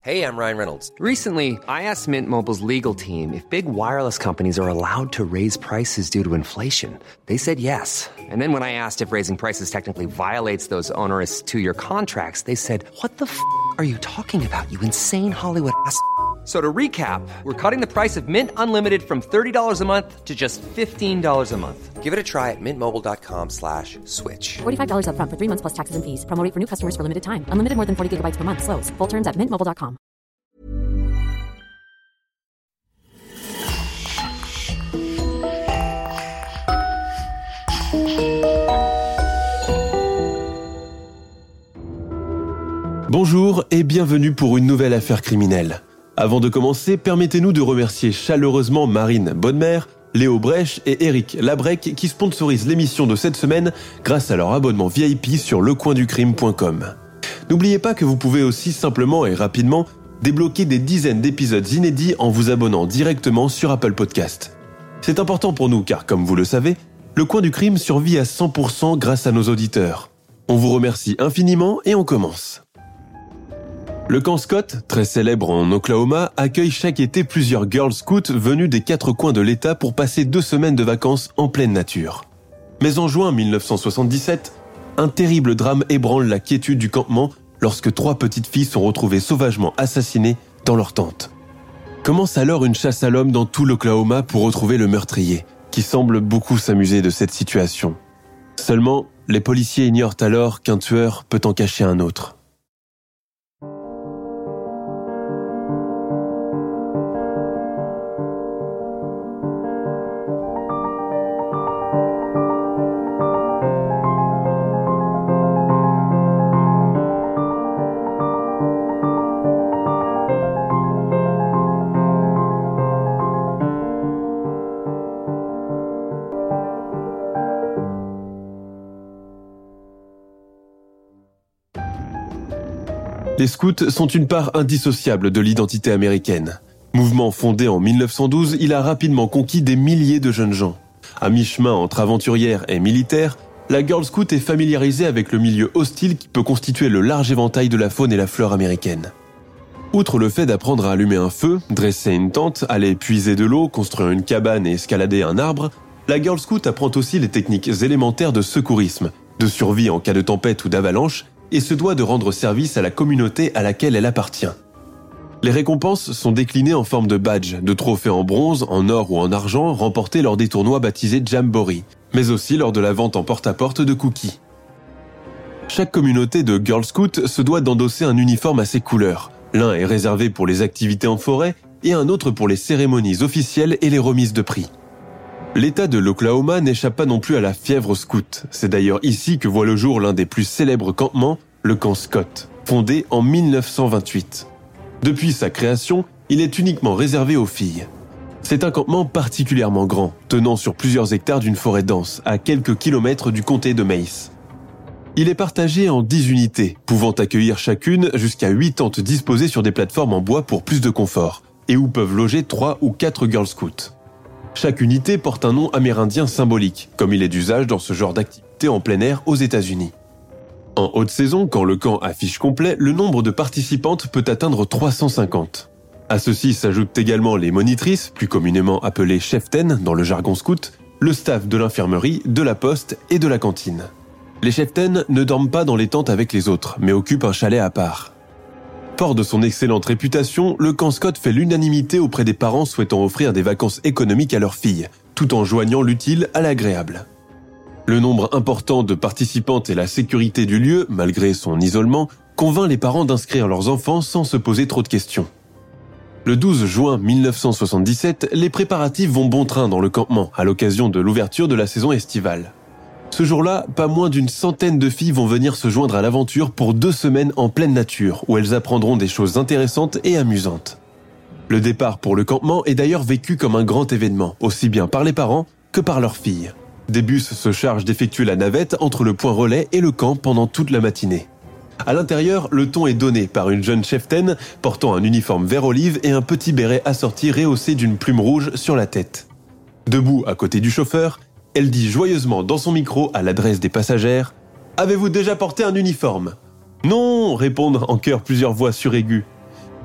Hey, I'm Ryan Reynolds. Recently, I asked Mint Mobile's legal team if big wireless companies are allowed to raise prices due to inflation. They said yes. And then when I asked if raising prices technically violates those onerous two-year contracts, they said, "What the f*** are you talking about, you insane Hollywood ass?" So to recap, we're cutting the price of Mint Unlimited from $30 a month to just $15 a month. Give it a try at mintmobile.com/switch. $45 up front for 3 months plus taxes and fees. Promo rate for new customers for limited time. Unlimited more than 40 gigabytes per month. Slows full terms at mintmobile.com. Bonjour et bienvenue pour une nouvelle affaire criminelle. Avant de commencer, permettez-nous de remercier chaleureusement Marine Bonnemère, Léo Brèche et Eric Labrec qui sponsorisent l'émission de cette semaine grâce à leur abonnement VIP sur lecoinducrime.com. N'oubliez pas que vous pouvez aussi simplement et rapidement débloquer des dizaines d'épisodes inédits en vous abonnant directement sur Apple Podcast. C'est important pour nous car, comme vous le savez, Le Coin du Crime survit à 100% grâce à nos auditeurs. On vous remercie infiniment et on commence. Le camp Scott, très célèbre en Oklahoma, accueille chaque été plusieurs Girl Scouts venus des 4 coins de l'État pour passer 2 semaines de vacances en pleine nature. Mais en juin 1977, un terrible drame ébranle la quiétude du campement lorsque 3 petites filles sont retrouvées sauvagement assassinées dans leur tente. Commence alors une chasse à l'homme dans tout l'Oklahoma pour retrouver le meurtrier, qui semble beaucoup s'amuser de cette situation. Seulement, les policiers ignorent alors qu'un tueur peut en cacher un autre. Les scouts sont une part indissociable de l'identité américaine. Mouvement fondé en 1912, il a rapidement conquis des milliers de jeunes gens. À mi-chemin entre aventurière et militaire, la Girl Scout est familiarisée avec le milieu hostile qui peut constituer le large éventail de la faune et la flore américaine. Outre le fait d'apprendre à allumer un feu, dresser une tente, aller puiser de l'eau, construire une cabane et escalader un arbre, la Girl Scout apprend aussi les techniques élémentaires de secourisme, de survie en cas de tempête ou d'avalanche, et se doit de rendre service à la communauté à laquelle elle appartient. Les récompenses sont déclinées en forme de badges, de trophées en bronze, en or ou en argent remportés lors des tournois baptisés Jamboree, mais aussi lors de la vente en porte-à-porte de cookies. Chaque communauté de Girl Scouts se doit d'endosser un uniforme à ses couleurs. L'un est réservé pour les activités en forêt et un autre pour les cérémonies officielles et les remises de prix. L'État de l'Oklahoma n'échappe pas non plus à la fièvre scout. C'est d'ailleurs ici que voit le jour l'un des plus célèbres campements, le camp Scott, fondé en 1928. Depuis sa création, il est uniquement réservé aux filles. C'est un campement particulièrement grand, tenant sur plusieurs hectares d'une forêt dense, à quelques kilomètres du comté de Mace. Il est partagé en 10 unités, pouvant accueillir chacune jusqu'à 8 tentes disposées sur des plateformes en bois pour plus de confort, et où peuvent loger 3 ou 4 Girl Scouts. Chaque unité porte un nom amérindien symbolique, comme il est d'usage dans ce genre d'activité en plein air aux États-Unis. En haute saison, quand le camp affiche complet, le nombre de participantes peut atteindre 350. À ceci s'ajoutent également les monitrices, plus communément appelées cheftaines dans le jargon scout, le staff de l'infirmerie, de la poste et de la cantine. Les cheftaines ne dorment pas dans les tentes avec les autres, mais occupent un chalet à part. Fort de son excellente réputation, le camp Scott fait l'unanimité auprès des parents souhaitant offrir des vacances économiques à leurs filles, tout en joignant l'utile à l'agréable. Le nombre important de participantes et la sécurité du lieu, malgré son isolement, convainc les parents d'inscrire leurs enfants sans se poser trop de questions. Le 12 juin 1977, les préparatifs vont bon train dans le campement à l'occasion de l'ouverture de la saison estivale. Ce jour-là, pas moins d'une centaine de filles vont venir se joindre à l'aventure pour 2 semaines en pleine nature, où elles apprendront des choses intéressantes et amusantes. Le départ pour le campement est d'ailleurs vécu comme un grand événement, aussi bien par les parents que par leurs filles. Des bus se chargent d'effectuer la navette entre le point relais et le camp pendant toute la matinée. À l'intérieur, le ton est donné par une jeune cheftaine portant un uniforme vert olive et un petit béret assorti rehaussé d'une plume rouge sur la tête. Debout à côté du chauffeur, elle dit joyeusement dans son micro à l'adresse des passagères « Avez-vous déjà porté un uniforme ?» « Non !» répondent en chœur plusieurs voix suraiguës.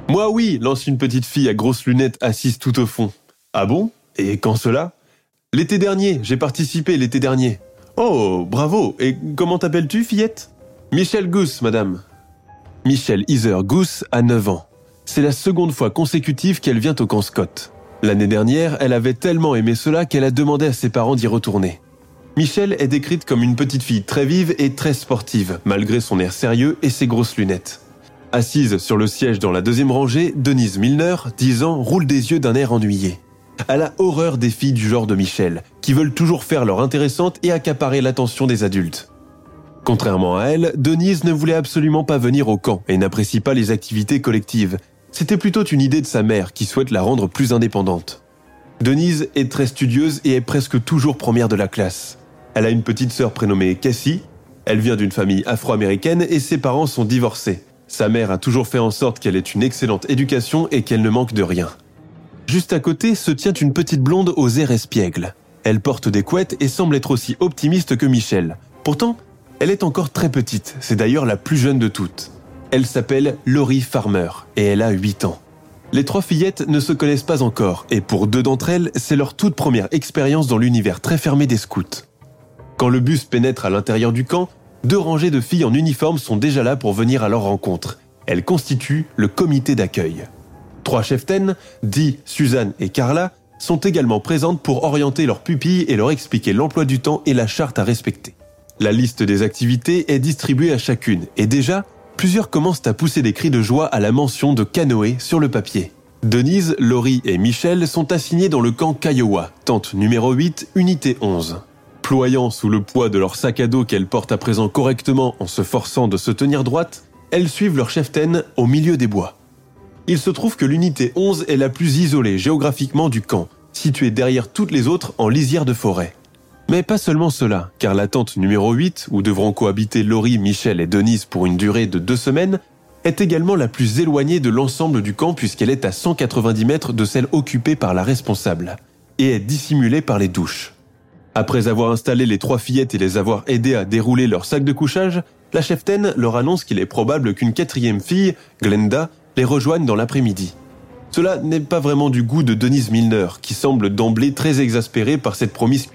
« Moi oui !» lance une petite fille à grosses lunettes assise tout au fond. « Ah bon ? Et quand cela ?»« L'été dernier, j'ai participé l'été dernier. »« Oh, bravo ! Et comment t'appelles-tu, fillette ?»« Michelle Goose, madame. » Michelle Heather Goose a 9 ans. C'est la seconde fois consécutive qu'elle vient au camp Scott. L'année dernière, elle avait tellement aimé cela qu'elle a demandé à ses parents d'y retourner. Michelle est décrite comme une petite fille très vive et très sportive, malgré son air sérieux et ses grosses lunettes. Assise sur le siège dans la deuxième rangée, Denise Milner, 10 ans, roule des yeux d'un air ennuyé. Elle a horreur des filles du genre de Michelle, qui veulent toujours faire leur intéressante et accaparer l'attention des adultes. Contrairement à elle, Denise ne voulait absolument pas venir au camp et n'apprécie pas les activités collectives. C'était plutôt une idée de sa mère qui souhaite la rendre plus indépendante. Denise est très studieuse et est presque toujours première de la classe. Elle a une petite sœur prénommée Cassie. Elle vient d'une famille afro-américaine et ses parents sont divorcés. Sa mère a toujours fait en sorte qu'elle ait une excellente éducation et qu'elle ne manque de rien. Juste à côté se tient une petite blonde aux airs espiègles. Elle porte des couettes et semble être aussi optimiste que Michelle. Pourtant, elle est encore très petite, c'est d'ailleurs la plus jeune de toutes. Elle s'appelle Laurie Farmer et elle a 8 ans. Les 3 fillettes ne se connaissent pas encore et pour 2 d'entre elles, c'est leur toute première expérience dans l'univers très fermé des scouts. Quand le bus pénètre à l'intérieur du camp, 2 rangées de filles en uniforme sont déjà là pour venir à leur rencontre. Elles constituent le comité d'accueil. 3 cheftaines, Dee, Suzanne et Carla, sont également présentes pour orienter leurs pupilles et leur expliquer l'emploi du temps et la charte à respecter. La liste des activités est distribuée à chacune et déjà, plusieurs commencent à pousser des cris de joie à la mention de canoë sur le papier. Denise, Laurie et Michelle sont assignées dans le camp Kiowa, tente numéro 8, unité 11. Ployant sous le poids de leur sac à dos qu'elles portent à présent correctement en se forçant de se tenir droite, elles suivent leur cheftaine au milieu des bois. Il se trouve que l'unité 11 est la plus isolée géographiquement du camp, située derrière toutes les autres en lisière de forêt. Mais pas seulement cela, car la tente numéro 8, où devront cohabiter Laurie, Michelle et Denise pour une durée de 2 semaines, est également la plus éloignée de l'ensemble du camp puisqu'elle est à 190 mètres de celle occupée par la responsable, et est dissimulée par les douches. Après avoir installé les 3 fillettes et les avoir aidées à dérouler leur sac de couchage, la cheftaine leur annonce qu'il est probable qu'une 4e fille, Glenda, les rejoigne dans l'après-midi. Cela n'est pas vraiment du goût de Denise Milner, qui semble d'emblée très exaspérée par cette promiscuité.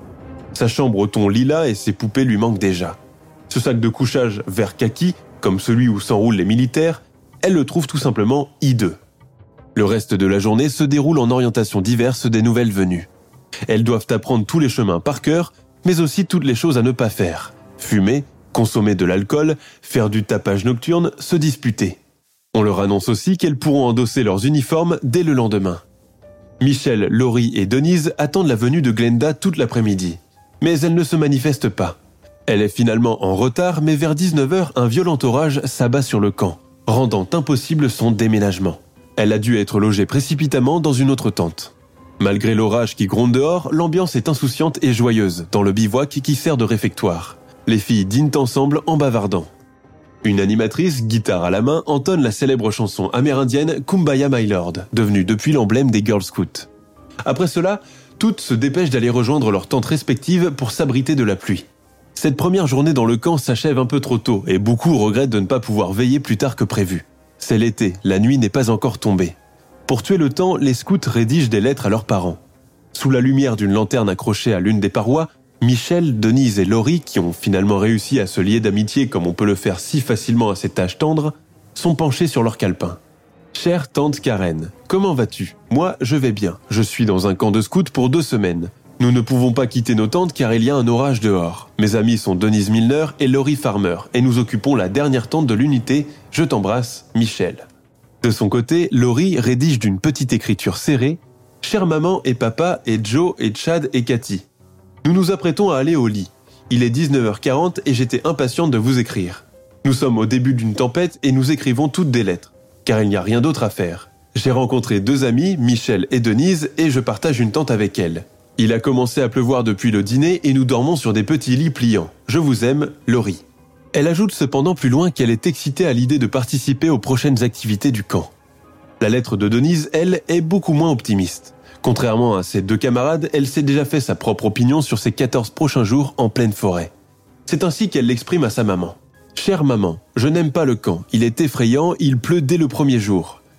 Sa chambre au ton lilas et ses poupées lui manquent déjà. Ce sac de couchage vert kaki, comme celui où s'enroulent les militaires, elle le trouve tout simplement hideux. Le reste de la journée se déroule en orientations diverses des nouvelles venues. Elles doivent apprendre tous les chemins par cœur, mais aussi toutes les choses à ne pas faire. Fumer, consommer de l'alcool, faire du tapage nocturne, se disputer. On leur annonce aussi qu'elles pourront endosser leurs uniformes dès le lendemain. Michelle, Laurie et Denise attendent la venue de Glenda toute l'après-midi. Mais elle ne se manifeste pas. Elle est finalement en retard, mais vers 19h, un violent orage s'abat sur le camp, rendant impossible son déménagement. Elle a dû être logée précipitamment dans une autre tente. Malgré l'orage qui gronde dehors, l'ambiance est insouciante et joyeuse dans le bivouac qui sert de réfectoire. Les filles dînent ensemble en bavardant. Une animatrice, guitare à la main, entonne la célèbre chanson amérindienne Kumbaya My Lord, devenue depuis l'emblème des Girl Scouts. Après cela, toutes se dépêchent d'aller rejoindre leurs tentes respectives pour s'abriter de la pluie. Cette première journée dans le camp s'achève un peu trop tôt et beaucoup regrettent de ne pas pouvoir veiller plus tard que prévu. C'est l'été, la nuit n'est pas encore tombée. Pour tuer le temps, les scouts rédigent des lettres à leurs parents. Sous la lumière d'une lanterne accrochée à l'une des parois, Michelle, Denise et Laurie, qui ont finalement réussi à se lier d'amitié comme on peut le faire si facilement à cet âge tendre, sont penchés sur leur calepin. Chère tante Karen, comment vas-tu ? Moi, je vais bien. Je suis dans un camp de scouts pour 2 semaines. Nous ne pouvons pas quitter nos tentes car il y a un orage dehors. Mes amis sont Denise Milner et Laurie Farmer et nous occupons la dernière tente de l'unité. Je t'embrasse, Michelle. De son côté, Laurie rédige d'une petite écriture serrée « Chère maman et papa et Joe et Chad et Cathy. Nous nous apprêtons à aller au lit. Il est 19h40 et j'étais impatiente de vous écrire. Nous sommes au début d'une tempête et nous écrivons toutes des lettres. Car il n'y a rien d'autre à faire. J'ai rencontré 2 amis, Michelle et Denise, et je partage une tente avec elles. Il a commencé à pleuvoir depuis le dîner et nous dormons sur des petits lits pliants. Je vous aime, Laurie. Elle ajoute cependant plus loin qu'elle est excitée à l'idée de participer aux prochaines activités du camp. La lettre de Denise, elle, est beaucoup moins optimiste. Contrairement à ses 2 camarades, elle s'est déjà fait sa propre opinion sur ses 14 prochains jours en pleine forêt. C'est ainsi qu'elle l'exprime à sa maman. « Chère maman, je n'aime pas le camp. Il est effrayant, il pleut dès le premier jour.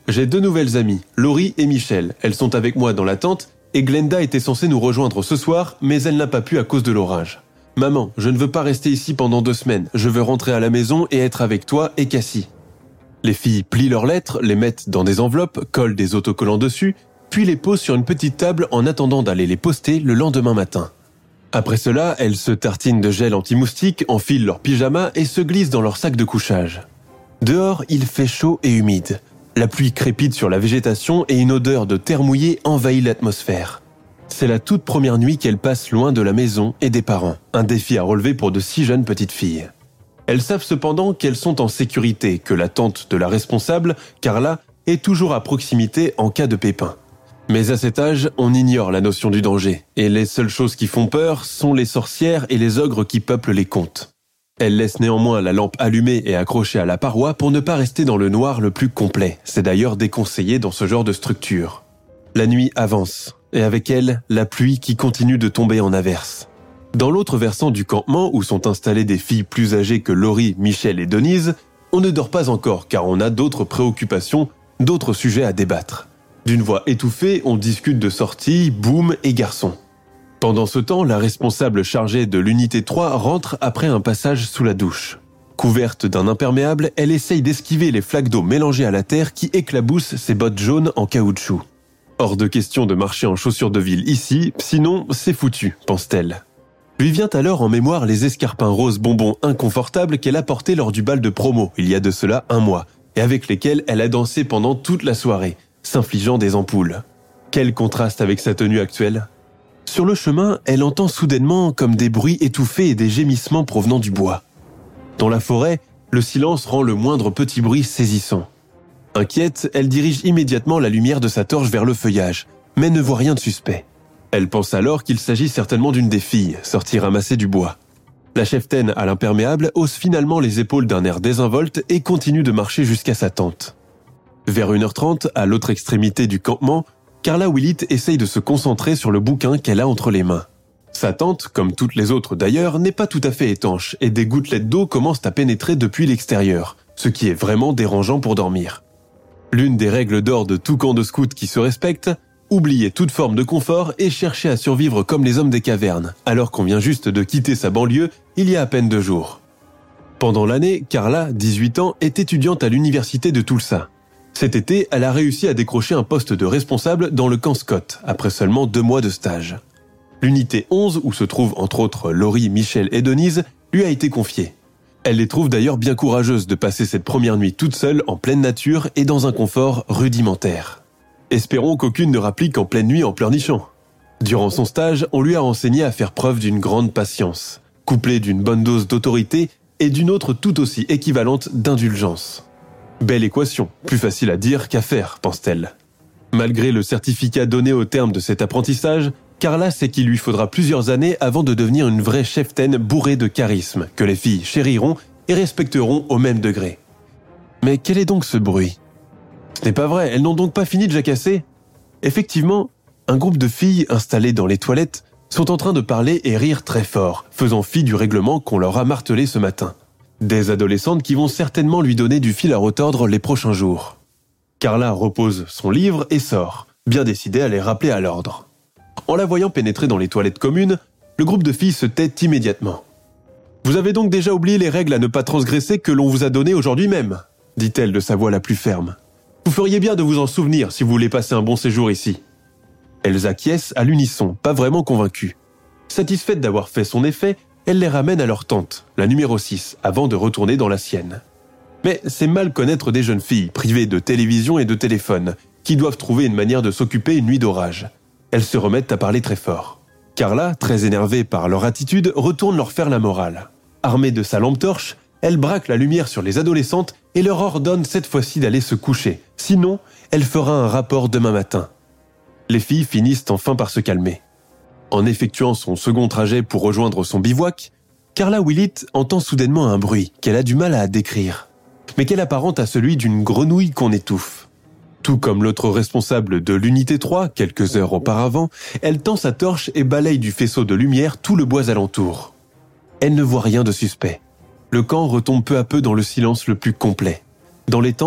J'ai 2 nouvelles amies, Laurie et Michelle. Elles sont avec moi dans la tente et Glenda était censée nous rejoindre ce soir, mais elle n'a pas pu à cause de l'orage. Maman, je ne veux pas rester ici pendant 2 semaines. Je veux rentrer à la maison et être avec toi et Cassie. » Les filles plient leurs lettres, les mettent dans des enveloppes, collent des autocollants dessus, puis les posent sur une petite table en attendant d'aller les poster le lendemain matin. Après cela, elles se tartinent de gel anti-moustique, enfilent leurs pyjamas et se glissent dans leur sac de couchage. Dehors, il fait chaud et humide. La pluie crépite sur la végétation et une odeur de terre mouillée envahit l'atmosphère. C'est la toute première nuit qu'elles passent loin de la maison et des parents, un défi à relever pour de si jeunes petites filles. Elles savent cependant qu'elles sont en sécurité, que la tante de la responsable, Carla, est toujours à proximité en cas de pépin. Mais à cet âge, on ignore la notion du danger, et les seules choses qui font peur sont les sorcières et les ogres qui peuplent les contes. Elles laissent néanmoins la lampe allumée et accrochée à la paroi pour ne pas rester dans le noir le plus complet. C'est d'ailleurs déconseillé dans ce genre de structure. La nuit avance, et avec elle, la pluie qui continue de tomber en averse. Dans l'autre versant du campement, où sont installées des filles plus âgées que Laurie, Michelle et Denise, on ne dort pas encore car on a d'autres préoccupations, d'autres sujets à débattre. D'une voix étouffée, on discute de sorties, boum et garçons. Pendant ce temps, la responsable chargée de l'unité 3 rentre après un passage sous la douche. Couverte d'un imperméable, elle essaye d'esquiver les flaques d'eau mélangées à la terre qui éclaboussent ses bottes jaunes en caoutchouc. Hors de question de marcher en chaussures de ville ici, sinon c'est foutu, pense-t-elle. Lui vient alors en mémoire les escarpins roses bonbons inconfortables qu'elle a portés lors du bal de promo, il y a de cela 1 mois, et avec lesquels elle a dansé pendant toute la soirée, s'infligeant des ampoules. Quel contraste avec sa tenue actuelle. Sur le chemin, elle entend soudainement comme des bruits étouffés et des gémissements provenant du bois. Dans la forêt, le silence rend le moindre petit bruit saisissant. Inquiète, elle dirige immédiatement la lumière de sa torche vers le feuillage, mais ne voit rien de suspect. Elle pense alors qu'il s'agit certainement d'une des filles, sortie ramasser du bois. La cheftaine à l'imperméable hausse finalement les épaules d'un air désinvolte et continue de marcher jusqu'à sa tente. Vers 1h30, à l'autre extrémité du campement, Carla Willett essaye de se concentrer sur le bouquin qu'elle a entre les mains. Sa tente, comme toutes les autres d'ailleurs, n'est pas tout à fait étanche et des gouttelettes d'eau commencent à pénétrer depuis l'extérieur, ce qui est vraiment dérangeant pour dormir. L'une des règles d'or de tout camp de scouts qui se respecte, oublier toute forme de confort et chercher à survivre comme les hommes des cavernes, alors qu'on vient juste de quitter sa banlieue il y a à peine 2 jours. Pendant l'année, Carla, 18 ans, est étudiante à l'université de Tulsa. Cet été, elle a réussi à décrocher un poste de responsable dans le camp Scott, après seulement 2 mois de stage. L'unité 11, où se trouvent entre autres Laurie, Michelle et Denise, lui a été confiée. Elle les trouve d'ailleurs bien courageuses de passer cette première nuit toute seule en pleine nature et dans un confort rudimentaire. Espérons qu'aucune ne rapplique en pleine nuit en pleurnichant. Durant son stage, on lui a enseigné à faire preuve d'une grande patience, couplée d'une bonne dose d'autorité et d'une autre tout aussi équivalente d'indulgence. Belle équation, plus facile à dire qu'à faire, pense-t-elle. Malgré le certificat donné au terme de cet apprentissage, Carla sait qu'il lui faudra plusieurs années avant de devenir une vraie cheftaine bourrée de charisme, que les filles chériront et respecteront au même degré. Mais quel est donc ce bruit ? Ce n'est pas vrai, elles n'ont donc pas fini de jacasser ? Effectivement, un groupe de filles installées dans les toilettes sont en train de parler et rire très fort, faisant fi du règlement qu'on leur a martelé ce matin. Des adolescentes qui vont certainement lui donner du fil à retordre les prochains jours. Carla repose son livre et sort, bien décidée à les rappeler à l'ordre. En la voyant pénétrer dans les toilettes communes, le groupe de filles se tait immédiatement. « Vous avez donc déjà oublié les règles à ne pas transgresser que l'on vous a données aujourd'hui même ?» dit-elle de sa voix la plus ferme. « Vous feriez bien de vous en souvenir si vous voulez passer un bon séjour ici. » Elles acquiescent à l'unisson, pas vraiment convaincues. Satisfaite d'avoir fait son effet, elle les ramène à leur tente, la numéro 6, avant de retourner dans la sienne. Mais c'est mal connaître des jeunes filles, privées de télévision et de téléphone, qui doivent trouver une manière de s'occuper une nuit d'orage. Elles se remettent à parler très fort. Carla, très énervée par leur attitude, retourne leur faire la morale. Armée de sa lampe torche, elle braque la lumière sur les adolescentes et leur ordonne cette fois-ci d'aller se coucher. Sinon, elle fera un rapport demain matin. Les filles finissent enfin par se calmer. En effectuant son second trajet pour rejoindre son bivouac, Carla Willett entend soudainement un bruit qu'elle a du mal à décrire, mais qu'elle apparente à celui d'une grenouille qu'on étouffe. Tout comme l'autre responsable de l'unité 3, quelques heures auparavant, elle tend sa torche et balaye du faisceau de lumière tout le bois alentour. Elle ne voit rien de suspect. Le camp retombe peu à peu dans le silence le plus complet. Dans les tentes,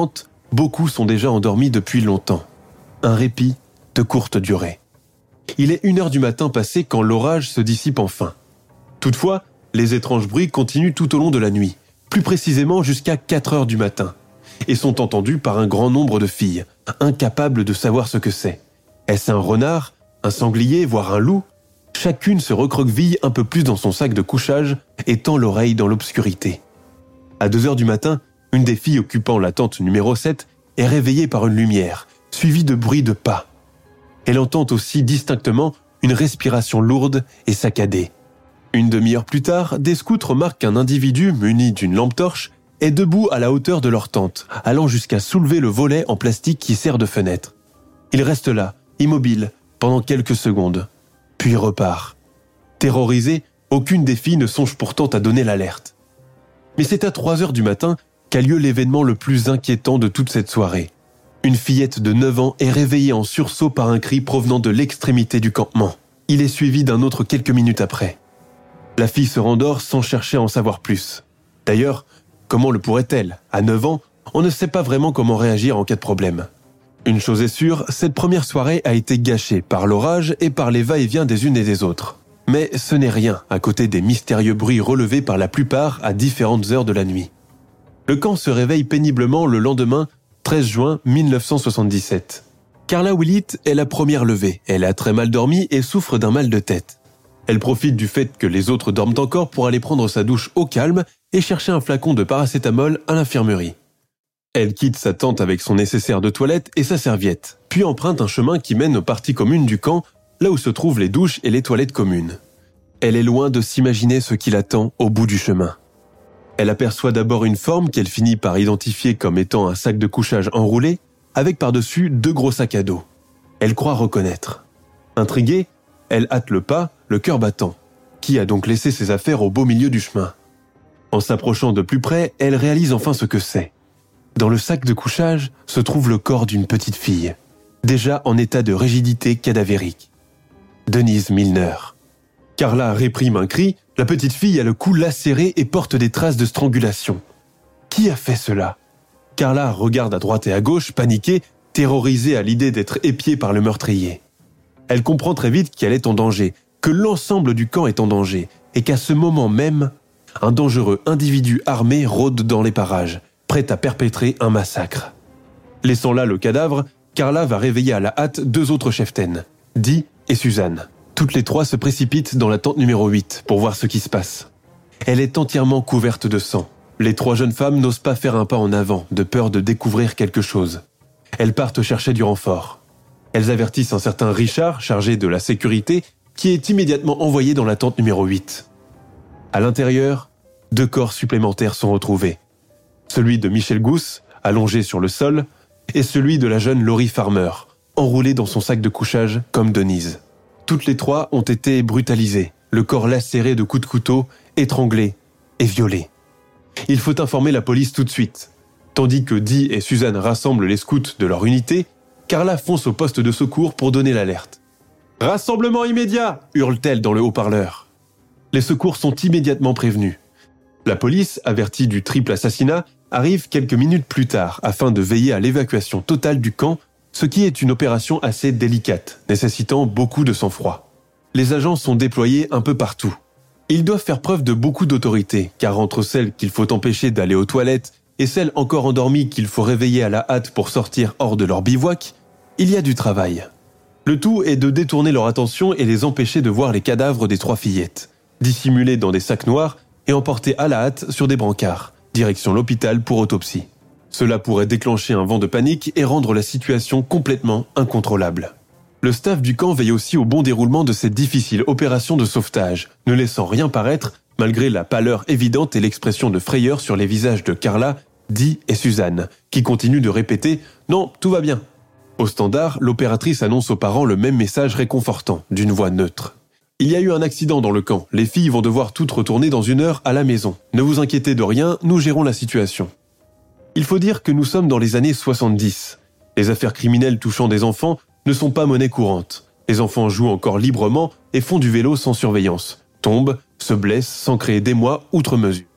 beaucoup sont déjà endormis depuis longtemps. Un répit de courte durée. Il est 1h du matin passé quand l'orage se dissipe enfin. Toutefois, les étranges bruits continuent tout au long de la nuit, plus précisément jusqu'à 4h du matin, et sont entendus par un grand nombre de filles, incapables de savoir ce que c'est. Est-ce un renard, un sanglier, voire un loup ? Chacune se recroqueville un peu plus dans son sac de couchage et tend l'oreille dans l'obscurité. À 2h du matin, une des filles occupant la tente numéro 7 est réveillée par une lumière, suivie de bruits de pas. Elle entend aussi distinctement une respiration lourde et saccadée. Une demi-heure plus tard, des scouts remarquent qu'un individu muni d'une lampe torche est debout à la hauteur de leur tente, allant jusqu'à soulever le volet en plastique qui sert de fenêtre. Il reste là, immobile, pendant quelques secondes, puis repart. Terrorisée, aucune des filles ne songe pourtant à donner l'alerte. Mais c'est à 3h du matin qu'a lieu l'événement le plus inquiétant de toute cette soirée. Une fillette de 9 ans est réveillée en sursaut par un cri provenant de l'extrémité du campement. Il est suivi d'un autre quelques minutes après. La fille se rendort sans chercher à en savoir plus. D'ailleurs, comment le pourrait-elle ? À 9 ans, on ne sait pas vraiment comment réagir en cas de problème. Une chose est sûre, cette première soirée a été gâchée par l'orage et par les va-et-vient des unes et des autres. Mais ce n'est rien à côté des mystérieux bruits relevés par la plupart à différentes heures de la nuit. Le camp se réveille péniblement le lendemain, 13 juin 1977. Carla Willett est la première levée. Elle a très mal dormi et souffre d'un mal de tête. Elle profite du fait que les autres dorment encore pour aller prendre sa douche au calme et chercher un flacon de paracétamol à l'infirmerie. Elle quitte sa tente avec son nécessaire de toilette et sa serviette, puis emprunte un chemin qui mène aux parties communes du camp, là où se trouvent les douches et les toilettes communes. Elle est loin de s'imaginer ce qui l'attend au bout du chemin. Elle aperçoit d'abord une forme qu'elle finit par identifier comme étant un sac de couchage enroulé, avec par-dessus 2 gros sacs à dos. Elle croit reconnaître. Intriguée, elle hâte le pas, le cœur battant. Qui a donc laissé ses affaires au beau milieu du chemin ? En s'approchant de plus près, elle réalise enfin ce que c'est. Dans le sac de couchage se trouve le corps d'une petite fille, déjà en état de rigidité cadavérique. Denise Milner. Carla réprime un cri, la petite fille a le cou lacéré et porte des traces de strangulation. Qui a fait cela ? Carla regarde à droite et à gauche, paniquée, terrorisée à l'idée d'être épiée par le meurtrier. Elle comprend très vite qu'elle est en danger, que l'ensemble du camp est en danger, et qu'à ce moment même, un dangereux individu armé rôde dans les parages, prêt à perpétrer un massacre. Laissant là le cadavre, Carla va réveiller à la hâte 2 autres cheftaines, Dee et Suzanne. Toutes les 3 se précipitent dans la tente numéro 8 pour voir ce qui se passe. Elle est entièrement couverte de sang. Les 3 jeunes femmes n'osent pas faire un pas en avant, de peur de découvrir quelque chose. Elles partent chercher du renfort. Elles avertissent un certain Richard, chargé de la sécurité, qui est immédiatement envoyé dans la tente numéro 8. À l'intérieur, 2 corps supplémentaires sont retrouvés. Celui de Michelle Gousse, allongé sur le sol, et celui de la jeune Laurie Farmer, enroulée dans son sac de couchage comme Denise. Toutes les 3 ont été brutalisées, le corps lacéré de coups de couteau, étranglé et violé. Il faut informer la police tout de suite. Tandis que Dee et Suzanne rassemblent les scouts de leur unité, Carla fonce au poste de secours pour donner l'alerte. « Rassemblement immédiat !» hurle-t-elle dans le haut-parleur. Les secours sont immédiatement prévenus. La police, avertie du triple assassinat, arrive quelques minutes plus tard afin de veiller à l'évacuation totale du camp, ce qui est une opération assez délicate, nécessitant beaucoup de sang-froid. Les agents sont déployés un peu partout. Ils doivent faire preuve de beaucoup d'autorité, car entre celles qu'il faut empêcher d'aller aux toilettes et celles encore endormies qu'il faut réveiller à la hâte pour sortir hors de leur bivouac, il y a du travail. Le tout est de détourner leur attention et les empêcher de voir les cadavres des 3 fillettes, dissimulés dans des sacs noirs et emportés à la hâte sur des brancards, direction l'hôpital pour autopsie. Cela pourrait déclencher un vent de panique et rendre la situation complètement incontrôlable. Le staff du camp veille aussi au bon déroulement de cette difficile opération de sauvetage, ne laissant rien paraître, malgré la pâleur évidente et l'expression de frayeur sur les visages de Carla, Dee et Suzanne, qui continuent de répéter « Non, tout va bien ». Au standard, l'opératrice annonce aux parents le même message réconfortant, d'une voix neutre. « Il y a eu un accident dans le camp, les filles vont devoir toutes retourner dans 1 heure à la maison. Ne vous inquiétez de rien, nous gérons la situation. » Il faut dire que nous sommes dans les années 70. Les affaires criminelles touchant des enfants ne sont pas monnaie courante. Les enfants jouent encore librement et font du vélo sans surveillance, tombent, se blessent sans créer d'émoi outre mesure.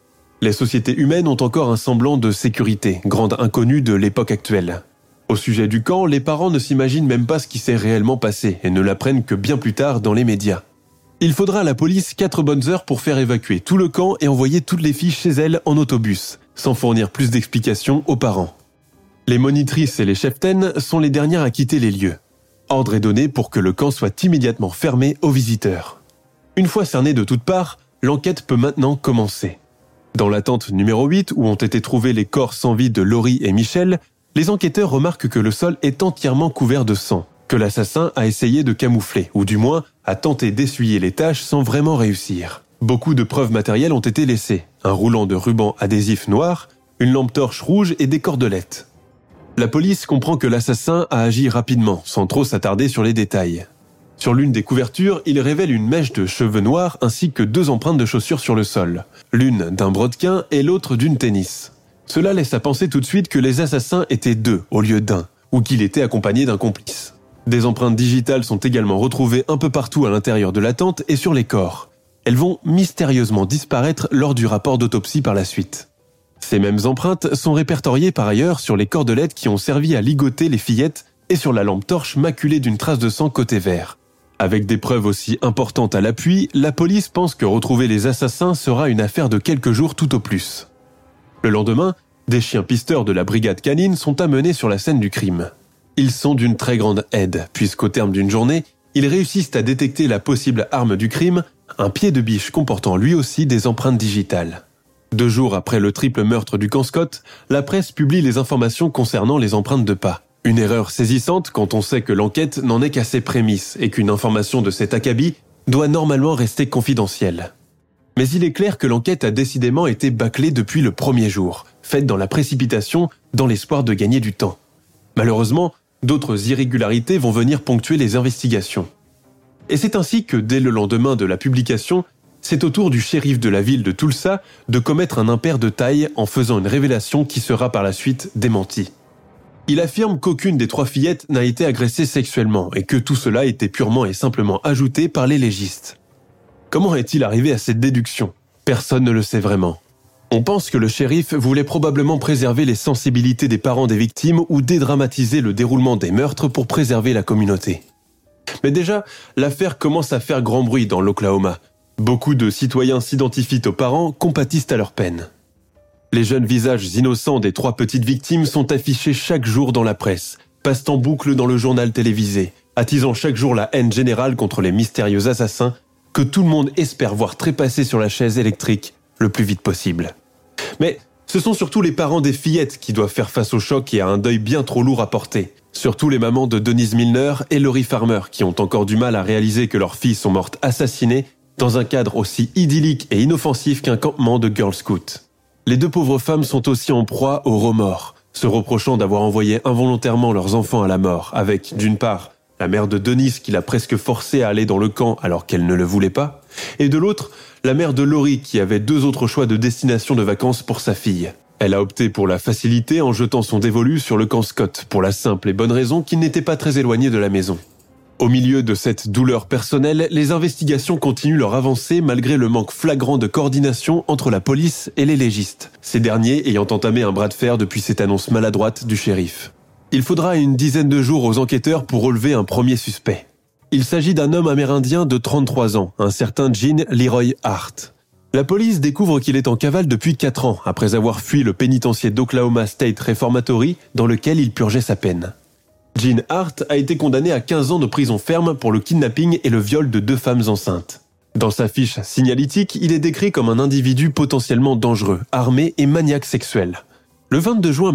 Les sociétés humaines ont encore un semblant de sécurité, grande inconnue de l'époque actuelle. Au sujet du camp, les parents ne s'imaginent même pas ce qui s'est réellement passé et ne l'apprennent que bien plus tard dans les médias. Il faudra à la police 4 bonnes heures pour faire évacuer tout le camp et envoyer toutes les filles chez elles en autobus, sans fournir plus d'explications aux parents. Les monitrices et les cheftaines sont les dernières à quitter les lieux. Ordre est donné pour que le camp soit immédiatement fermé aux visiteurs. Une fois cerné de toutes parts, l'enquête peut maintenant commencer. Dans la tente numéro 8, où ont été trouvés les corps sans vie de Laurie et Michel, les enquêteurs remarquent que le sol est entièrement couvert de sang, que l'assassin a essayé de camoufler, ou du moins a tenté d'essuyer les taches sans vraiment réussir. Beaucoup de preuves matérielles ont été laissées, un roulant de ruban adhésif noir, une lampe torche rouge et des cordelettes. La police comprend que l'assassin a agi rapidement, sans trop s'attarder sur les détails. Sur l'une des couvertures, il révèle une mèche de cheveux noirs ainsi que 2 empreintes de chaussures sur le sol, l'une d'un brodequin et l'autre d'une tennis. Cela laisse à penser tout de suite que les assassins étaient 2 au lieu d'1, ou qu'il était accompagné d'un complice. Des empreintes digitales sont également retrouvées un peu partout à l'intérieur de la tente et sur les corps. Elles vont mystérieusement disparaître lors du rapport d'autopsie par la suite. Ces mêmes empreintes sont répertoriées par ailleurs sur les cordelettes qui ont servi à ligoter les fillettes et sur la lampe torche maculée d'une trace de sang côté vert. Avec des preuves aussi importantes à l'appui, la police pense que retrouver les assassins sera une affaire de quelques jours tout au plus. Le lendemain, des chiens pisteurs de la brigade canine sont amenés sur la scène du crime. Ils sont d'une très grande aide, puisqu'au terme d'une journée, ils réussissent à détecter la possible arme du crime, un pied de biche comportant lui aussi des empreintes digitales. 2 jours après le triple meurtre du camp Scott, la presse publie les informations concernant les empreintes de pas. Une erreur saisissante quand on sait que l'enquête n'en est qu'à ses prémices et qu'une information de cet acabit doit normalement rester confidentielle. Mais il est clair que l'enquête a décidément été bâclée depuis le premier jour, faite dans la précipitation, dans l'espoir de gagner du temps. Malheureusement, d'autres irrégularités vont venir ponctuer les investigations. Et c'est ainsi que dès le lendemain de la publication, c'est au tour du shérif de la ville de Tulsa de commettre un impair de taille en faisant une révélation qui sera par la suite démentie. Il affirme qu'aucune des 3 fillettes n'a été agressée sexuellement et que tout cela était purement et simplement ajouté par les légistes. Comment est-il arrivé à cette déduction ? Personne ne le sait vraiment. On pense que le shérif voulait probablement préserver les sensibilités des parents des victimes ou dédramatiser le déroulement des meurtres pour préserver la communauté. Mais déjà, l'affaire commence à faire grand bruit dans l'Oklahoma. Beaucoup de citoyens s'identifient aux parents, compatissent à leur peine. Les jeunes visages innocents des 3 petites victimes sont affichés chaque jour dans la presse, passent en boucle dans le journal télévisé, attisant chaque jour la haine générale contre les mystérieux assassins que tout le monde espère voir trépasser sur la chaise électrique le plus vite possible. Mais ce sont surtout les parents des fillettes qui doivent faire face au choc et à un deuil bien trop lourd à porter. Surtout les mamans de Denise Milner et Laurie Farmer qui ont encore du mal à réaliser que leurs filles sont mortes assassinées dans un cadre aussi idyllique et inoffensif qu'un campement de Girl Scouts. Les 2 pauvres femmes sont aussi en proie au remords, se reprochant d'avoir envoyé involontairement leurs enfants à la mort, avec, d'une part, la mère de Denise qui l'a presque forcée à aller dans le camp alors qu'elle ne le voulait pas, et de l'autre, la mère de Laurie qui avait 2 autres choix de destination de vacances pour sa fille. Elle a opté pour la facilité en jetant son dévolu sur le camp Scott, pour la simple et bonne raison qu'il n'était pas très éloigné de la maison. Au milieu de cette douleur personnelle, les investigations continuent leur avancée malgré le manque flagrant de coordination entre la police et les légistes, ces derniers ayant entamé un bras de fer depuis cette annonce maladroite du shérif. Il faudra une dizaine de jours aux enquêteurs pour relever un premier suspect. Il s'agit d'un homme amérindien de 33 ans, un certain Gene Leroy Hart. La police découvre qu'il est en cavale depuis 4 ans, après avoir fui le pénitencier d'Oklahoma State Reformatory dans lequel il purgeait sa peine. Gene Hart a été condamné à 15 ans de prison ferme pour le kidnapping et le viol de 2 femmes enceintes. Dans sa fiche signalétique, il est décrit comme un individu potentiellement dangereux, armé et maniaque sexuel. Le 22 juin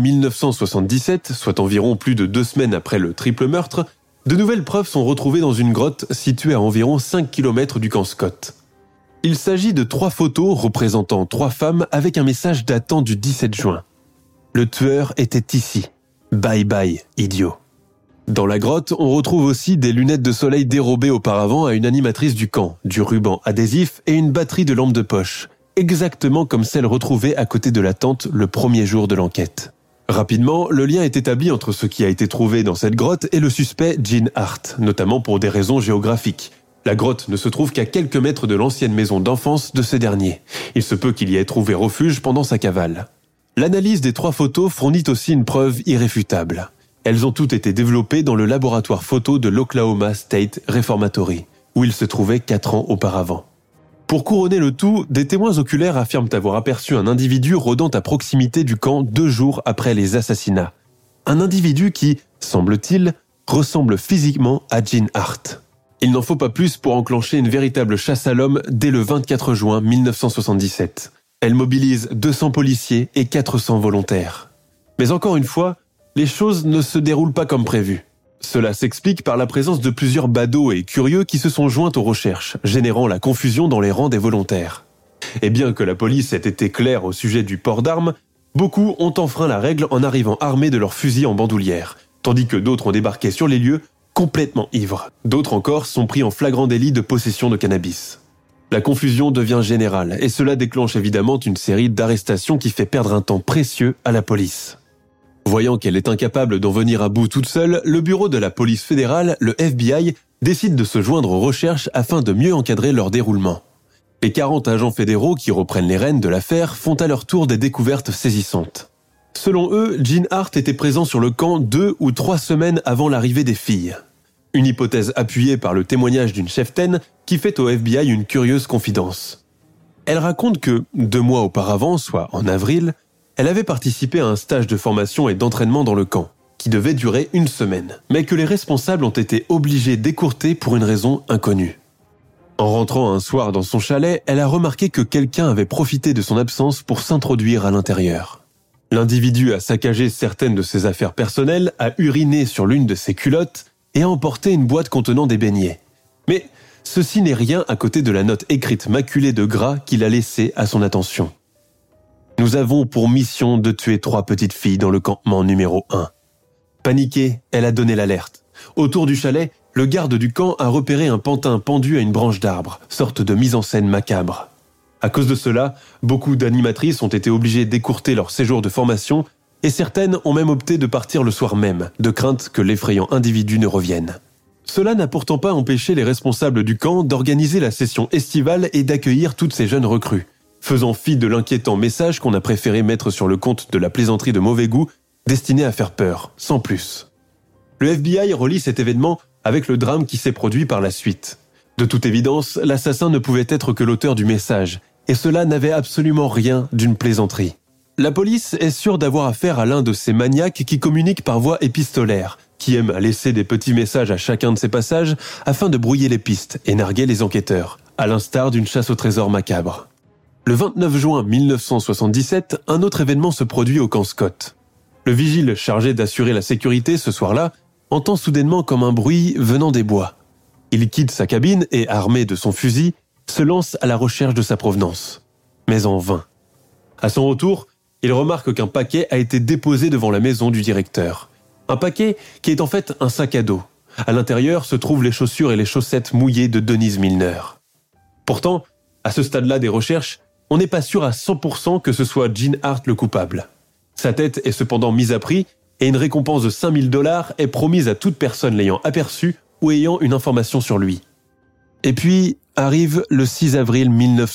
1977, soit environ plus de 2 semaines après le triple meurtre, de nouvelles preuves sont retrouvées dans une grotte située à environ 5 km du camp Scott. Il s'agit de 3 photos représentant 3 femmes avec un message datant du 17 juin. Le tueur était ici. Bye bye, idiot. Dans la grotte, on retrouve aussi des lunettes de soleil dérobées auparavant à une animatrice du camp, du ruban adhésif et une batterie de lampe de poche, exactement comme celle retrouvée à côté de la tente le premier jour de l'enquête. Rapidement, le lien est établi entre ce qui a été trouvé dans cette grotte et le suspect Gene Hart, notamment pour des raisons géographiques. La grotte ne se trouve qu'à quelques mètres de l'ancienne maison d'enfance de ce dernier. Il se peut qu'il y ait trouvé refuge pendant sa cavale. L'analyse des 3 photos fournit aussi une preuve irréfutable. Elles ont toutes été développées dans le laboratoire photo de l'Oklahoma State Reformatory, où il se trouvait 4 ans auparavant. Pour couronner le tout, des témoins oculaires affirment avoir aperçu un individu rôdant à proximité du camp 2 jours après les assassinats. Un individu qui, semble-t-il, ressemble physiquement à Jean Hart. Il n'en faut pas plus pour enclencher une véritable chasse à l'homme dès le 24 juin 1977. Elle mobilise 200 policiers et 400 volontaires. Mais encore une fois, les choses ne se déroulent pas comme prévu. Cela s'explique par la présence de plusieurs badauds et curieux qui se sont joints aux recherches, générant la confusion dans les rangs des volontaires. Et bien que la police ait été claire au sujet du port d'armes, beaucoup ont enfreint la règle en arrivant armés de leurs fusils en bandoulière, tandis que d'autres ont débarqué sur les lieux complètement ivres. D'autres encore sont pris en flagrant délit de possession de cannabis. La confusion devient générale et cela déclenche évidemment une série d'arrestations qui fait perdre un temps précieux à la police. Voyant qu'elle est incapable d'en venir à bout toute seule, le bureau de la police fédérale, le FBI, décide de se joindre aux recherches afin de mieux encadrer leur déroulement. Les 40 agents fédéraux qui reprennent les rênes de l'affaire font à leur tour des découvertes saisissantes. Selon eux, Jean Hart était présent sur le camp 2 ou 3 semaines avant l'arrivée des filles. Une hypothèse appuyée par le témoignage d'une cheftaine qui fait au FBI une curieuse confidence. Elle raconte que, 2 mois auparavant, soit en avril, elle avait participé à un stage de formation et d'entraînement dans le camp, qui devait durer 1 semaine, mais que les responsables ont été obligés d'écourter pour une raison inconnue. En rentrant un soir dans son chalet, elle a remarqué que quelqu'un avait profité de son absence pour s'introduire à l'intérieur. L'individu a saccagé certaines de ses affaires personnelles, a uriné sur l'une de ses culottes et a emporté une boîte contenant des beignets. Mais ceci n'est rien à côté de la note écrite maculée de gras qu'il a laissée à son attention. « Nous avons pour mission de tuer 3 petites filles dans le campement numéro 1. » Paniquée, elle a donné l'alerte. Autour du chalet, le garde du camp a repéré un pantin pendu à une branche d'arbre, sorte de mise en scène macabre. À cause de cela, beaucoup d'animatrices ont été obligées d'écourter leur séjour de formation et certaines ont même opté de partir le soir même, de crainte que l'effrayant individu ne revienne. Cela n'a pourtant pas empêché les responsables du camp d'organiser la session estivale et d'accueillir toutes ces jeunes recrues, faisant fi de l'inquiétant message qu'on a préféré mettre sur le compte de la plaisanterie de mauvais goût, destinée à faire peur, sans plus. Le FBI relie cet événement avec le drame qui s'est produit par la suite. De toute évidence, l'assassin ne pouvait être que l'auteur du message, et cela n'avait absolument rien d'une plaisanterie. La police est sûre d'avoir affaire à l'un de ces maniaques qui communiquent par voie épistolaire, qui aime laisser des petits messages à chacun de ses passages afin de brouiller les pistes et narguer les enquêteurs, à l'instar d'une chasse au trésor macabre. Le 29 juin 1977, un autre événement se produit au camp Scott. Le vigile chargé d'assurer la sécurité ce soir-là entend soudainement comme un bruit venant des bois. Il quitte sa cabine et, armé de son fusil, se lance à la recherche de sa provenance. Mais en vain. À son retour, il remarque qu'un paquet a été déposé devant la maison du directeur. Un paquet qui est en fait un sac à dos. À l'intérieur se trouvent les chaussures et les chaussettes mouillées de Denise Milner. Pourtant, à ce stade-là des recherches, on n'est pas sûr à 100% que ce soit Jean Hart le coupable. Sa tête est cependant mise à prix et une récompense de $5 000 est promise à toute personne l'ayant aperçu ou ayant une information sur lui. Et puis arrive le 6 avril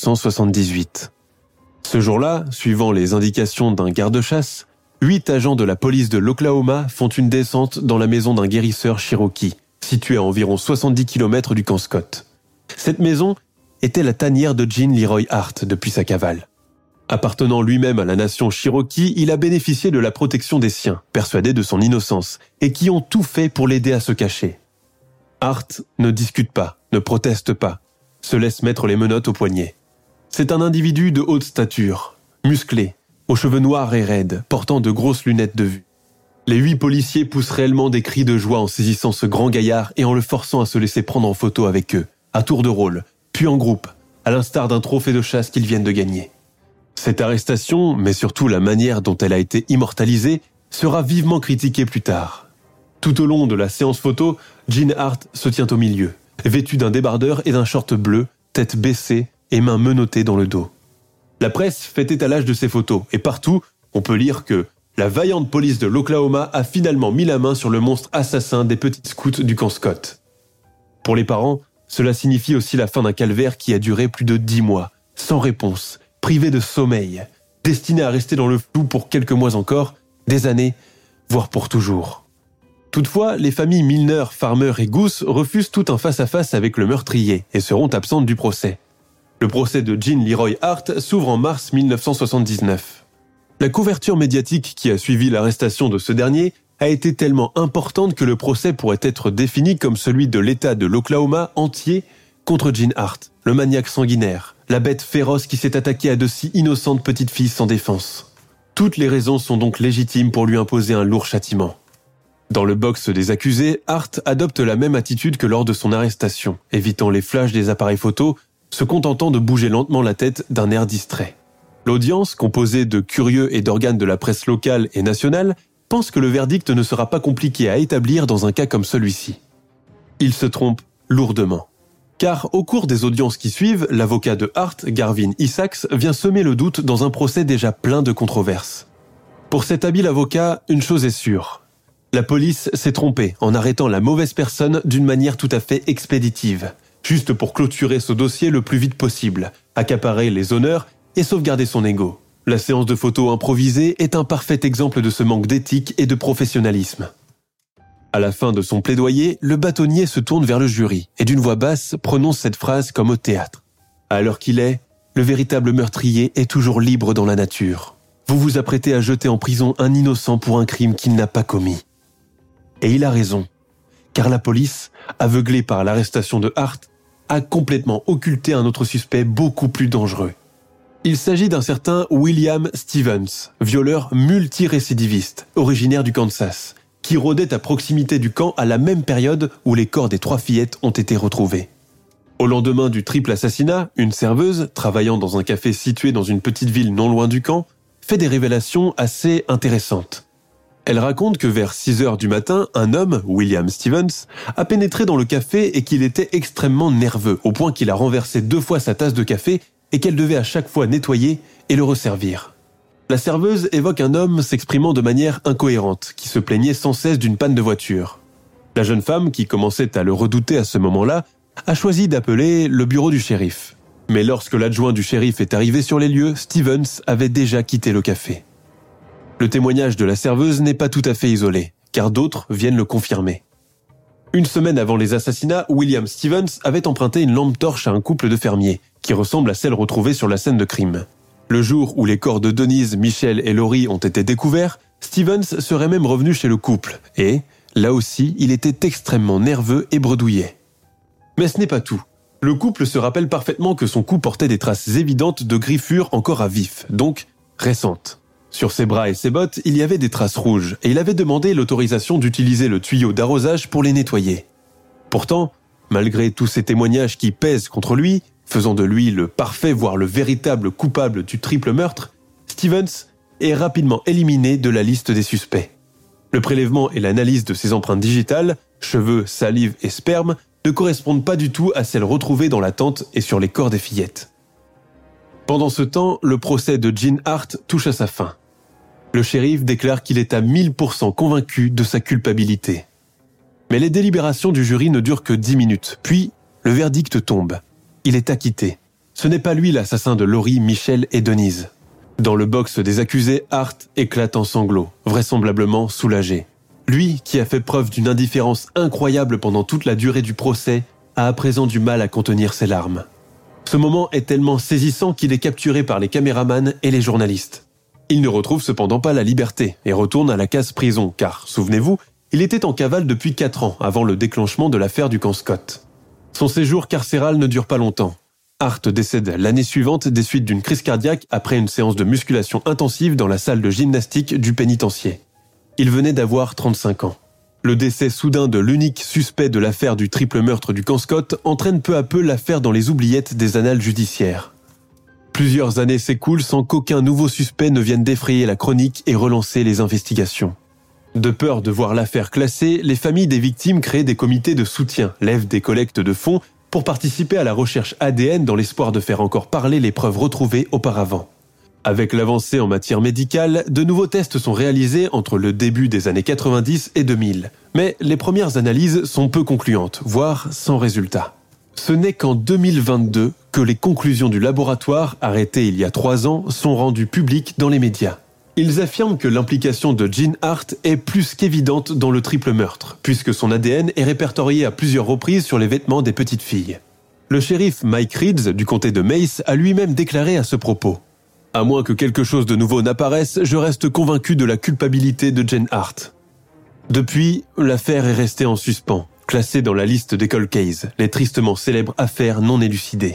1978. Ce jour-là, suivant les indications d'un garde-chasse, 8 agents de la police de l'Oklahoma font une descente dans la maison d'un guérisseur Cherokee, située à environ 70 km du camp Scott. Cette maison était la tanière de Gene Leroy Hart depuis sa cavale. Appartenant lui-même à la nation Cherokee, il a bénéficié de la protection des siens, persuadés de son innocence, et qui ont tout fait pour l'aider à se cacher. Hart ne discute pas, ne proteste pas, se laisse mettre les menottes aux poignets. C'est un individu de haute stature, musclé, aux cheveux noirs et raides, portant de grosses lunettes de vue. Les 8 policiers poussent réellement des cris de joie en saisissant ce grand gaillard et en le forçant à se laisser prendre en photo avec eux, à tour de rôle, puis en groupe, à l'instar d'un trophée de chasse qu'ils viennent de gagner. Cette arrestation, mais surtout la manière dont elle a été immortalisée, sera vivement critiquée plus tard. Tout au long de la séance photo, Jean Hart se tient au milieu, vêtu d'un débardeur et d'un short bleu, tête baissée et mains menottées dans le dos. La presse fait étalage de ces photos, et partout, on peut lire que la vaillante police de l'Oklahoma a finalement mis la main sur le monstre assassin des petites scouts du camp Scott. Pour les parents, Cela signifie aussi la fin d'un calvaire qui a duré plus de 10 mois, sans réponse, privé de sommeil, destiné à rester dans le flou pour quelques mois encore, des années, voire pour toujours. Toutefois, les familles Milner, Farmer et Goose refusent tout un face-à-face avec le meurtrier et seront absentes du procès. Le procès de Gene Leroy Hart s'ouvre en mars 1979. La couverture médiatique qui a suivi l'arrestation de ce dernier a été tellement importante que le procès pourrait être défini comme celui de l'État de l'Oklahoma entier contre Gene Hart, le maniaque sanguinaire, la bête féroce qui s'est attaquée à de si innocentes petites filles sans défense. Toutes les raisons sont donc légitimes pour lui imposer un lourd châtiment. Dans le box des accusés, Hart adopte la même attitude que lors de son arrestation, évitant les flashs des appareils photos, se contentant de bouger lentement la tête d'un air distrait. L'audience, composée de curieux et d'organes de la presse locale et nationale, pense que le verdict ne sera pas compliqué à établir dans un cas comme celui-ci. Il se trompe lourdement. Car au cours des audiences qui suivent, l'avocat de Hart, Garvin Isaacs, vient semer le doute dans un procès déjà plein de controverses. Pour cet habile avocat, une chose est sûre. La police s'est trompée en arrêtant la mauvaise personne d'une manière tout à fait expéditive, juste pour clôturer ce dossier le plus vite possible, accaparer les honneurs et sauvegarder son ego. La séance de photos improvisée est un parfait exemple de ce manque d'éthique et de professionnalisme. À la fin de son plaidoyer, le bâtonnier se tourne vers le jury et d'une voix basse prononce cette phrase comme au théâtre. À l'heure qu'il est, le véritable meurtrier est toujours libre dans la nature. Vous vous apprêtez à jeter en prison un innocent pour un crime qu'il n'a pas commis. Et il a raison, car la police, aveuglée par l'arrestation de Hart, a complètement occulté un autre suspect beaucoup plus dangereux. Il s'agit d'un certain William Stevens, violeur multirécidiviste, originaire du Kansas, qui rôdait à proximité du camp à la même période où les corps des 3 fillettes ont été retrouvés. Au lendemain du triple assassinat, une serveuse, travaillant dans un café situé dans une petite ville non loin du camp, fait des révélations assez intéressantes. Elle raconte que vers 6h du matin, un homme, William Stevens, a pénétré dans le café et qu'il était extrêmement nerveux, au point qu'il a renversé 2 fois sa tasse de café et qu'elle devait à chaque fois nettoyer et le resservir. La serveuse évoque un homme s'exprimant de manière incohérente, qui se plaignait sans cesse d'une panne de voiture. La jeune femme, qui commençait à le redouter à ce moment-là, a choisi d'appeler le bureau du shérif. Mais lorsque l'adjoint du shérif est arrivé sur les lieux, Stevens avait déjà quitté le café. Le témoignage de la serveuse n'est pas tout à fait isolé, car d'autres viennent le confirmer. Une semaine avant les assassinats, William Stevens avait emprunté une lampe torche à un couple de fermiers, qui ressemble à celle retrouvée sur la scène de crime. Le jour où les corps de Denise, Michelle et Laurie ont été découverts, Stevens serait même revenu chez le couple, et, là aussi, il était extrêmement nerveux et bredouillet. Mais ce n'est pas tout. Le couple se rappelle parfaitement que son cou portait des traces évidentes de griffures encore à vif, donc récentes. Sur ses bras et ses bottes, il y avait des traces rouges, et il avait demandé l'autorisation d'utiliser le tuyau d'arrosage pour les nettoyer. Pourtant, malgré tous ces témoignages qui pèsent contre lui, faisant de lui le parfait, voire le véritable coupable du triple meurtre, Stevens est rapidement éliminé de la liste des suspects. Le prélèvement et l'analyse de ses empreintes digitales, cheveux, salive et sperme, ne correspondent pas du tout à celles retrouvées dans la tente et sur les corps des fillettes. Pendant ce temps, le procès de Gene Hart touche à sa fin. Le shérif déclare qu'il est à 1000% convaincu de sa culpabilité. Mais les délibérations du jury ne durent que 10 minutes, puis le verdict tombe. Il est acquitté. Ce n'est pas lui l'assassin de Laurie, Michelle et Denise. Dans le box des accusés, Hart éclate en sanglots, vraisemblablement soulagé. Lui, qui a fait preuve d'une indifférence incroyable pendant toute la durée du procès, a à présent du mal à contenir ses larmes. Ce moment est tellement saisissant qu'il est capturé par les caméramans et les journalistes. Il ne retrouve cependant pas la liberté et retourne à la case prison car, souvenez-vous, il était en cavale depuis 4 ans avant le déclenchement de l'affaire du camp Scott. Son séjour carcéral ne dure pas longtemps. Hart décède l'année suivante des suites d'une crise cardiaque après une séance de musculation intensive dans la salle de gymnastique du pénitencier. Il venait d'avoir 35 ans. Le décès soudain de l'unique suspect de l'affaire du triple meurtre du camp Scott entraîne peu à peu l'affaire dans les oubliettes des annales judiciaires. Plusieurs années s'écoulent sans qu'aucun nouveau suspect ne vienne défrayer la chronique et relancer les investigations. De peur de voir l'affaire classée, les familles des victimes créent des comités de soutien, lèvent des collectes de fonds pour participer à la recherche ADN dans l'espoir de faire encore parler les preuves retrouvées auparavant. Avec l'avancée en matière médicale, de nouveaux tests sont réalisés entre le début des années 90 et 2000. Mais les premières analyses sont peu concluantes, voire sans résultat. Ce n'est qu'en 2022 que les conclusions du laboratoire, arrêtées il y a 3 ans, sont rendues publiques dans les médias. Ils affirment que l'implication de Jean Hart est plus qu'évidente dans le triple meurtre, puisque son ADN est répertorié à plusieurs reprises sur les vêtements des petites filles. Le shérif Mike Reeds du comté de Mace a lui-même déclaré à ce propos « À moins que quelque chose de nouveau n'apparaisse, je reste convaincu de la culpabilité de Jean Hart. » Depuis, l'affaire est restée en suspens, classée dans la liste des cold cases, les tristement célèbres affaires non élucidées.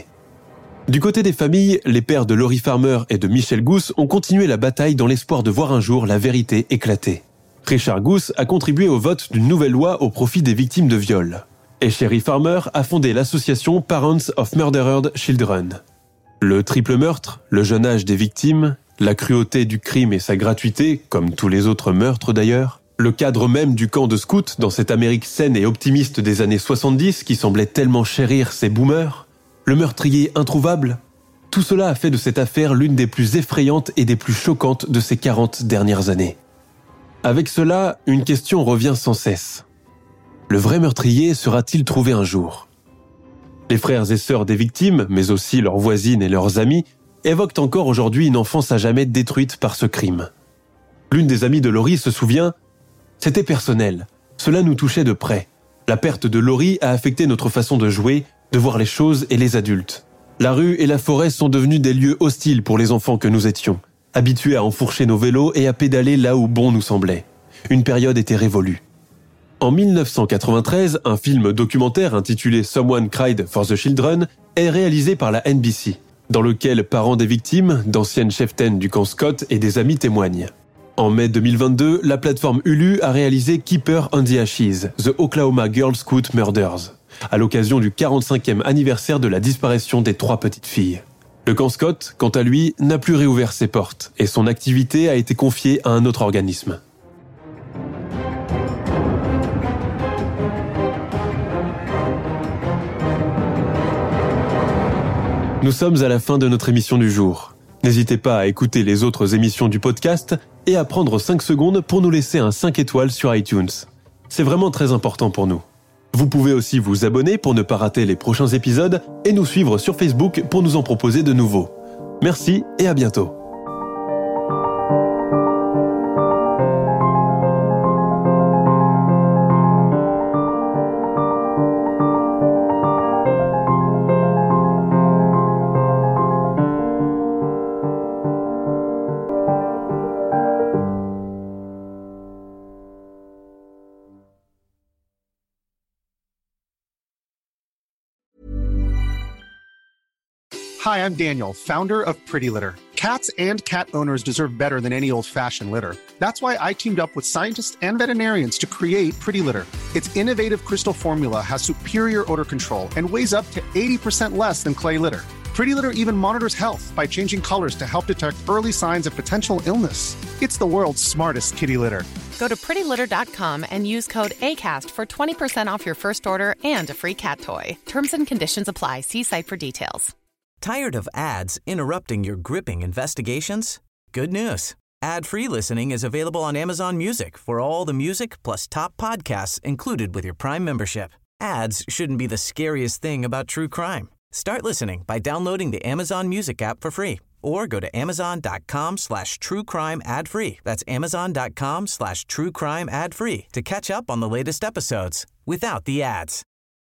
Du côté des familles, les pères de Laurie Farmer et de Michelle Goose ont continué la bataille dans l'espoir de voir un jour la vérité éclater. Richard Goose a contribué au vote d'une nouvelle loi au profit des victimes de viol. Et Sherry Farmer a fondé l'association Parents of Murdered Children. Le triple meurtre, le jeune âge des victimes, la cruauté du crime et sa gratuité, comme tous les autres meurtres d'ailleurs, le cadre même du camp de scouts dans cette Amérique saine et optimiste des années 70 qui semblait tellement chérir ces boomers, le meurtrier introuvable, tout cela a fait de cette affaire l'une des plus effrayantes et des plus choquantes de ces 40 dernières années. Avec cela, une question revient sans cesse. Le vrai meurtrier sera-t-il trouvé un jour ? Les frères et sœurs des victimes, mais aussi leurs voisines et leurs amis, évoquent encore aujourd'hui une enfance à jamais détruite par ce crime. L'une des amies de Laurie se souvient « C'était personnel, cela nous touchait de près. La perte de Laurie a affecté notre façon de jouer, de voir les choses et les adultes. La rue et la forêt sont devenus des lieux hostiles pour les enfants que nous étions, habitués à enfourcher nos vélos et à pédaler là où bon nous semblait. Une période était révolue. » En 1993, un film documentaire intitulé Someone Cried for the Children est réalisé par la NBC, dans lequel parents des victimes, d'anciennes cheftaines du camp Scott et des amis témoignent. En mai 2022, la plateforme Hulu a réalisé Keeper on the Ashes, The Oklahoma Girl Scout Murders, à l'occasion du 45e anniversaire de la disparition des 3 petites filles. Le camp Scott, quant à lui, n'a plus réouvert ses portes et son activité a été confiée à un autre organisme. Nous sommes à la fin de notre émission du jour. N'hésitez pas à écouter les autres émissions du podcast et à prendre 5 secondes pour nous laisser un 5 étoiles sur iTunes. C'est vraiment très important pour nous. Vous pouvez aussi vous abonner pour ne pas rater les prochains épisodes et nous suivre sur Facebook pour nous en proposer de nouveaux. Merci et à bientôt. Hi, I'm Daniel, founder of Pretty Litter. Cats and cat owners deserve better than any old-fashioned litter. That's why I teamed up with scientists and veterinarians to create Pretty Litter. Its innovative crystal formula has superior odor control and weighs up to 80% less than clay litter. Pretty Litter even monitors health by changing colors to help detect early signs of potential illness. It's the world's smartest kitty litter. Go to prettylitter.com and use code ACAST for 20% off your first order and a free cat toy. Terms and conditions apply. See site for details. Tired of ads interrupting your gripping investigations? Good news. Ad-free listening is available on Amazon Music for all the music plus top podcasts included with your Prime membership. Ads shouldn't be the scariest thing about true crime. Start listening by downloading the Amazon Music app for free or go to amazon.com/truecrime ad-free. That's amazon.com/truecrime ad-free to catch up on the latest episodes without the ads.